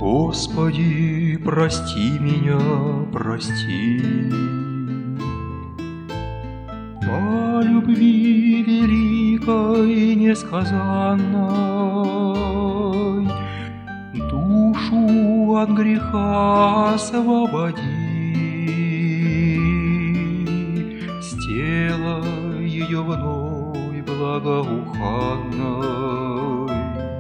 Господи, прости меня, прости. По любви великой несказанной душу от греха освободи. Сделай ее вновь благоуханной.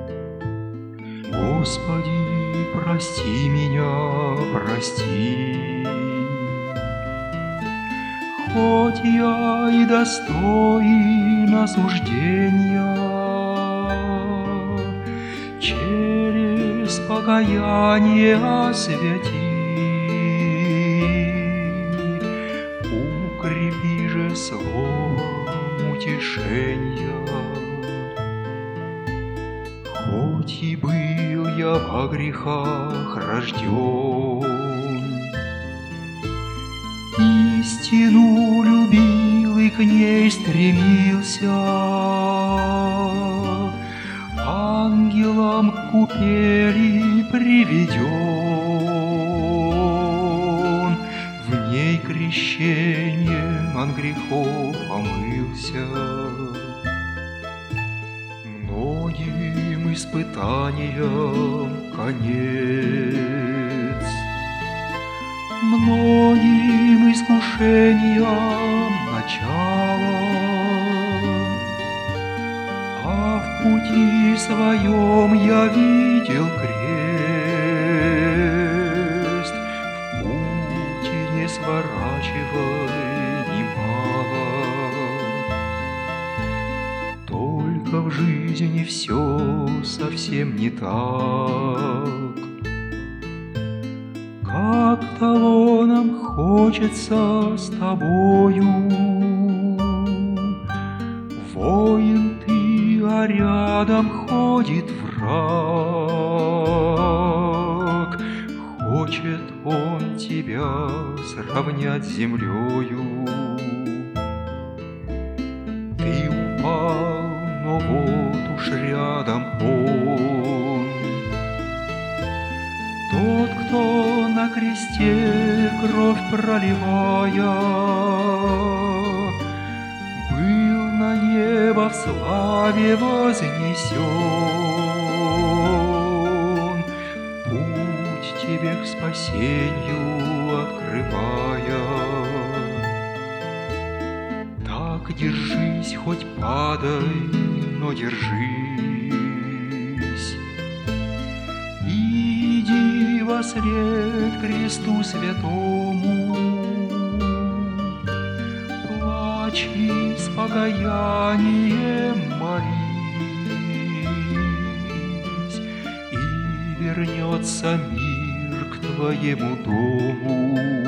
Господи, прости меня, прости. Хоть я и достоин осуждения, через покаяние освяти. Укрепи же словом утешения. Хоть и был я во грехах рожден, истину любил и к ней стремился, ангелом к купели приведен, в ней крещением от грехов омылся. Многим испытаниям конец, многим искушениям начало, а в пути своем я видел крест. В пути не сворачивай немало, только в жизни все совсем не так, как того нам хочется с тобою. Воин ты, а рядом ходит враг. Хочет он тебя сравнять с землею. Ты упал, но вот уж рядом он, тот, кто на кресте кровь проливая был на небо в славе вознесен, путь тебе к спасению открывая. Так держись, хоть падай, но держись. Иди вослед кресту святому, плачь и с покаянием молись, и вернется мир к твоему дому.